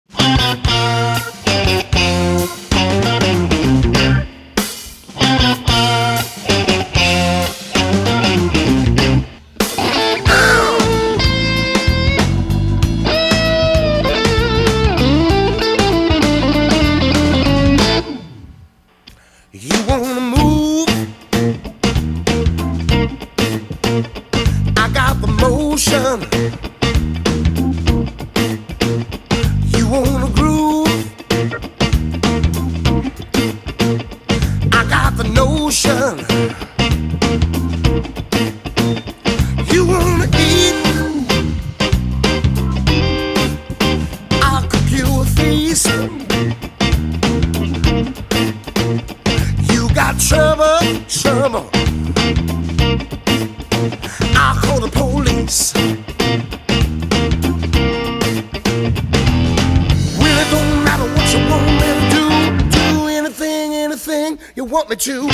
You wanna move? I got the motion. You wanna groove? I got the notion. You wanna eat? I'll cook you a feast. Got trouble, I'll call the police. Really don't matter what you want me to do anything you want me to.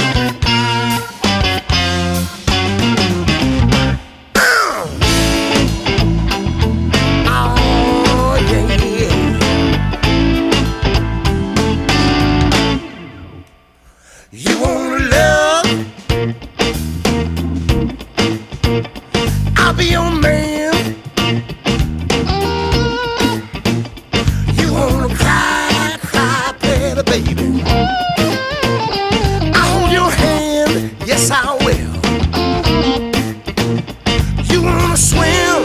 You wanna love? I'll be your man. You wanna cry, pretty baby. I'll hold your hand, yes I will. You wanna swim?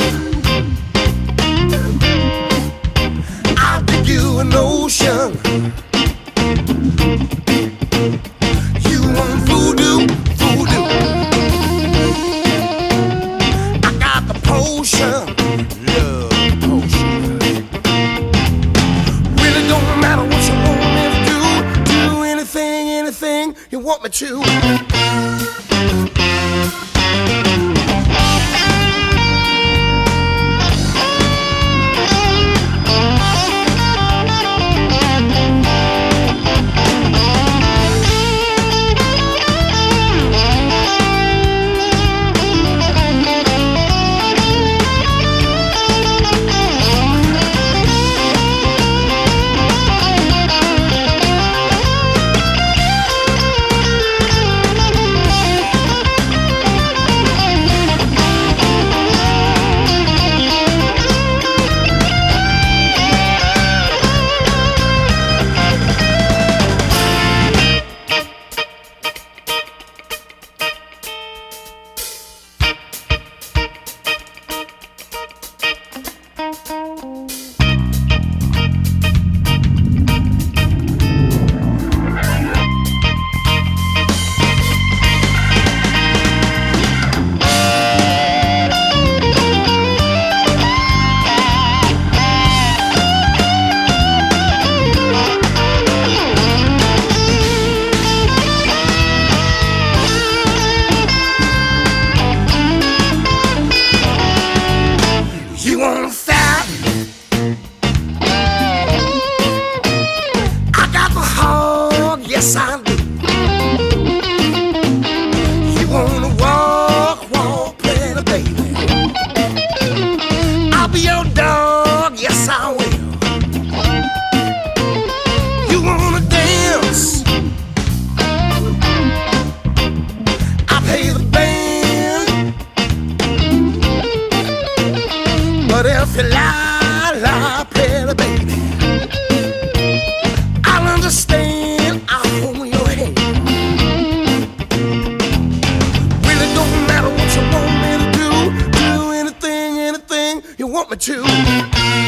I'll dig you an ocean. Love potion. Really don't matter what you want me to do anything you want me to. You wanna fat? I got the hog, yes I do. You wanna walk, pretty baby. I'll be your dog, yes I will. You wanna dance? I'll pay the band. But if you lie, pretty baby, I'll understand, I'll hold your hand. Really don't matter what you want me to do anything you want me to.